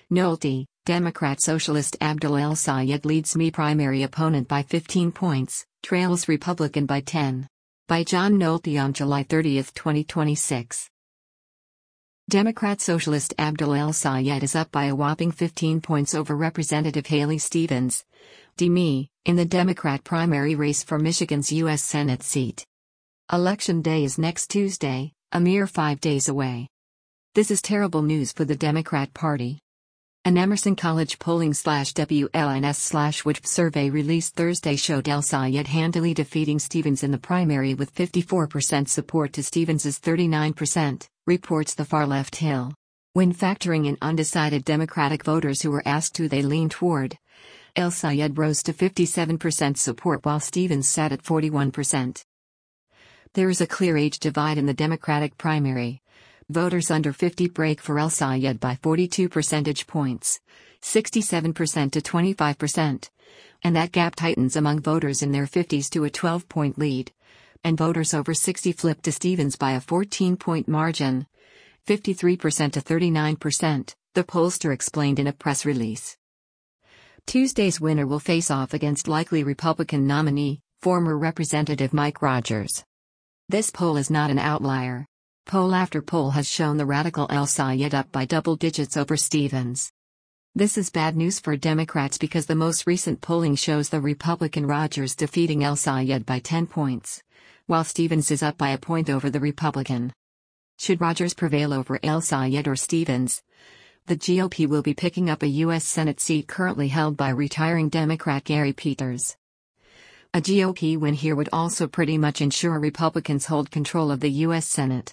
Nolte, Democrat Socialist Abdel El-Sayed leads ME primary opponent by 15 points, trails Republican by 10. By John Nolte on July 30, 2026. Democrat Socialist Abdel El-Sayed is up by a whopping 15 points over Representative Haley Stevens, DME, in the Democrat primary race for Michigan's U.S. Senate seat. Election day is next Tuesday, a mere 5 days away. This is terrible news for the Democrat Party. An Emerson College polling/WLNS/WITF survey released Thursday showed El-Sayed handily defeating Stevens in the primary with 54% support to Stevens's 39%, reports the Far Left Hill. When factoring in undecided Democratic voters who were asked who they leaned toward, El-Sayed rose to 57% support while Stevens sat at 41%. There is a clear age divide in the Democratic primary. Voters under 50 break for El-Sayed by 42 percentage points, 67% to 25%, and that gap tightens among voters in their 50s to a 12-point lead, and voters over 60 flip to Stevens by a 14-point margin, 53% to 39%, the pollster explained in a press release. Tuesday's winner will face off against likely Republican nominee, former Representative Mike Rogers. This poll is not an outlier. Poll after poll has shown the radical El-Sayed up by double digits over Stevens. This is bad news for Democrats because the most recent polling shows the Republican Rogers defeating El-Sayed by 10 points, while Stevens is up by a point over the Republican. Should Rogers prevail over El-Sayed or Stevens, the GOP will be picking up a U.S. Senate seat currently held by retiring Democrat Gary Peters. A GOP win here would also pretty much ensure Republicans hold control of the U.S. Senate.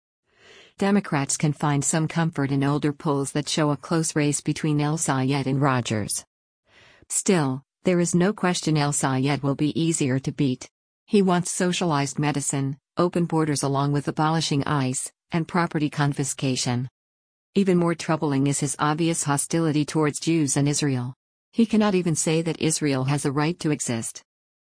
Democrats can find some comfort in older polls that show a close race between El-Sayed and Rogers. Still, there is no question El-Sayed will be easier to beat. He wants socialized medicine, open borders along with abolishing ICE, and property confiscation. Even more troubling is his obvious hostility towards Jews and Israel. He cannot even say that Israel has a right to exist.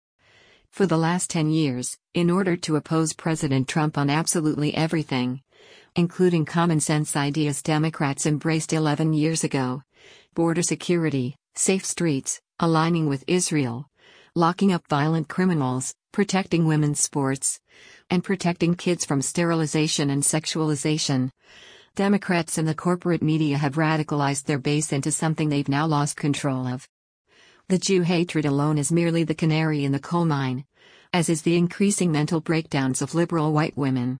For the last 10 years, in order to oppose President Trump on absolutely everything, including common-sense ideas Democrats embraced 11 years ago: border security, safe streets, aligning with Israel, locking up violent criminals, protecting women's sports, and protecting kids from sterilization and sexualization. Democrats and the corporate media have radicalized their base into something they've now lost control of. The Jew hatred alone is merely the canary in the coal mine, as is the increasing mental breakdowns of liberal white women.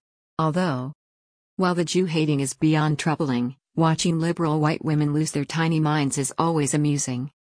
While the Jew hating is beyond troubling, watching liberal white women lose their tiny minds is always amusing.